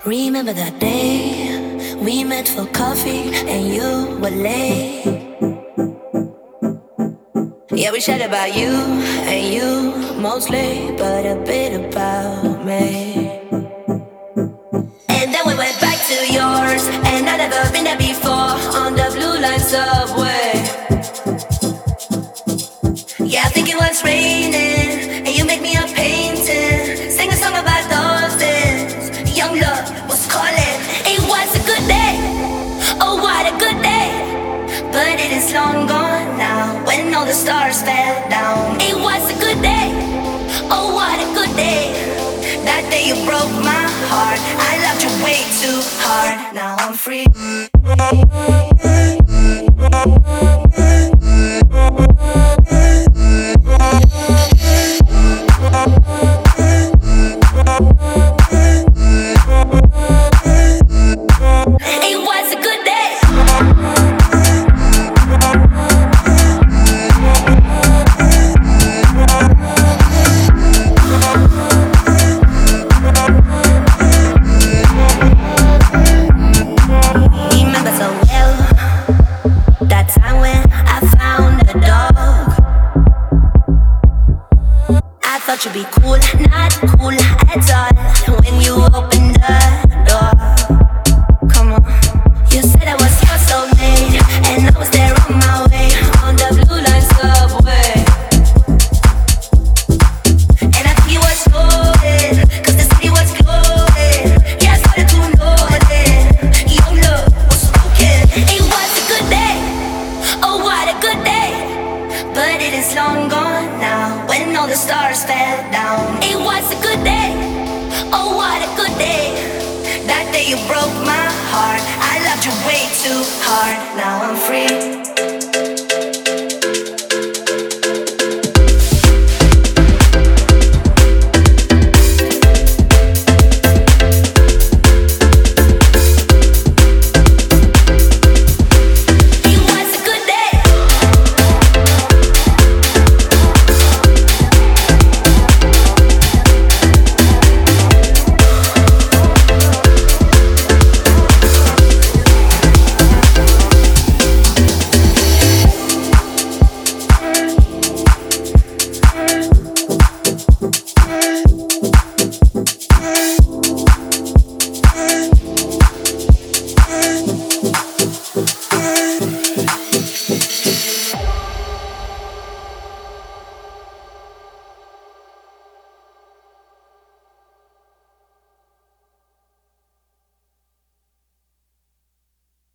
Remember that day we met for coffee and you were late. Yeah, we chat about you and you mostly, but a bit about me. And then we went back to yours, and I'd never been there before on the blue line subway. Yeah, I think it was raining, and you made me a painting, sing a song about dolphins. Young love was calling. It was a good day, oh what a good day. But it is long gone now, when all the stars fell down. It was a good day, oh what a good day. That day you broke my heart, I loved you way too hard. Now I'm free. It was a good day. Remember so well that time when I found a dog. I thought you'd be cool, not cool at all. When you opened the door, come on. You said I was your soulmate, and I was there on my way on the blue line subway. And I think it was golden, 'cause the city was glowing. Yeah, I started to notice young love was spoken. It was a good day, oh what a good day. But it is long gone now, when all the stars fell down. It was a good day, oh what a good day. That day you broke my heart, I loved you way too hard. Now I'm free.